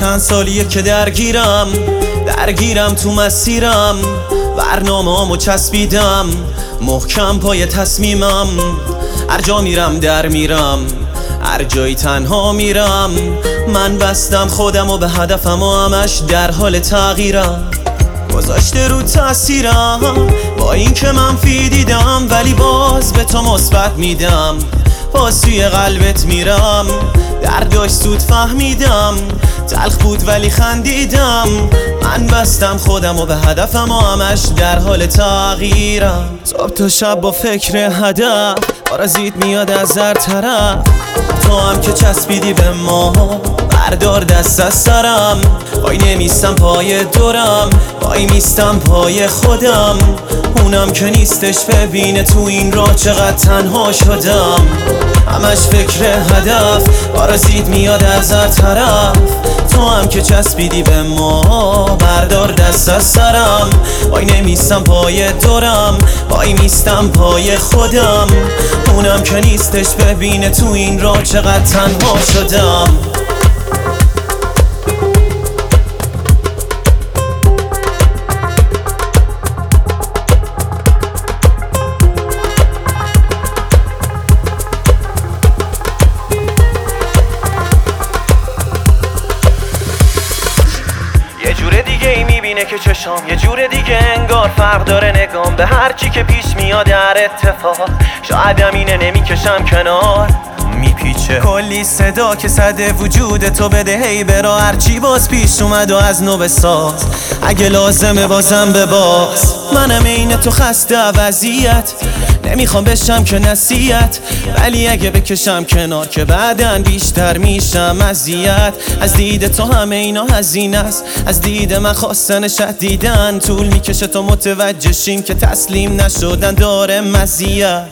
چند سالیه که درگیرم تو مسیرم، برنامه‌امو چسبیدم محکم پای تصمیمم. هر جا میرم در میرم، هر جایی تنها میرم. من بستم خودمو به هدفم و همش در حال تغییرم. گذاشته رو تاثیرم با این که منفی دیدم، ولی باز به تو مثبت میدم. باز توی قلبت میرم، درداش زود فهمیدم. تلخ بود ولی خندیدم. من بستم خودمو به هدفم و همش در حال تغییرم. صبح تا شب با فکر هدف، پارازیت میاد از هر طرف. تو هم که چسبیدی به ما، بردار دست از سرم. وای نمیستم پای دورم، وای میستم پای خودم. اونم که نیستش ببینه تو این راه چقدر تنها شدم. همش فکر هدف، پارازیت میاد از هر طرف. تو هم که چسبیدی به ما، بردار دست از سرم. وای نمیستم پای دورم، وای میستم پای خودم. اونم که نیستش ببینه تو این راه چقدر تنها شدم. یه جور دیگه ای میبینه که چشام، یه جور دیگه انگار فرق داره نگام. به هر چی که پیش میاد در اتفاق، شاید اینه نمیکشم کنار. میپیچه کلی صدا که صده وجود تو بده هی برا. هرچی باز پیش اومد و از نو بساز، اگه لازمه بازم بباز. منم این تو خسته وضعیت، نمیخوام بشم که نصیحت، ولی اگه بکشم کنار که بعدن بیشتر میشم اذیت. از دید تو همه اینا هزینه است، از دید من خواستنش دیدن طول میکشه تا متوجه شیم که تسلیم نشدن داره مزیت.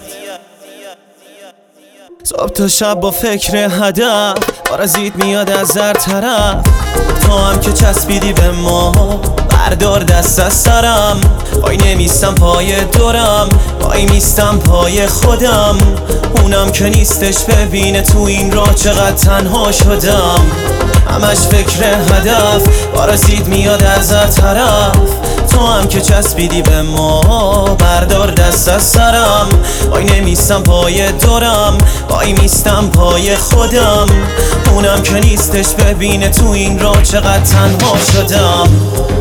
صبح تا شب با فکر هدف، پارازیت میاد از هر طرف. تو هم که چسبیدی به ما، بردار دست از سرم. وای نمیستم پای دورم، وای میستم پای خودم. اونم که نیستش ببینه تو این راه چقدر تنها شدم. همش فکر هدف، پارازیت میاد از هر طرف. تو هم که چسبیدی به ما، بردار دست از سرم. وای نمیستم پای دورم، وای میستم پای خودم. اونم که نیستش ببینه تو این راه چقدر تنها شدم.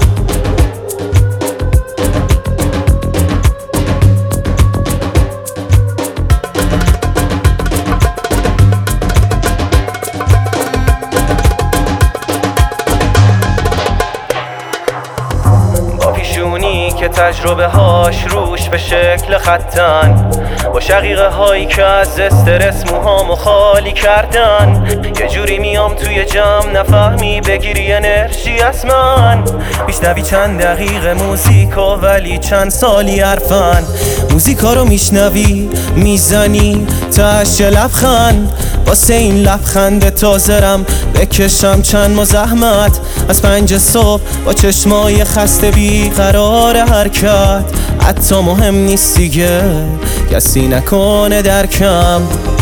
که تجربه هاش روش به شکل خطن، با شقیقه هایی که از استرس موهامو خالی کردن. یه جوری میام توی جمع نفهمی بگیری انرژی از من. میشنوی چند دقیقه موزیکا ولی چند سالی حرفن. موزیکا رو میشنوی میزنی تاش لبخند، واسه این لبخند تازرم بکشم چند مزاحمت. از 5 صبح با چشمای خسته بیقرار حرکت، حتی مهم نیست دیگه کسی نکنه درکم.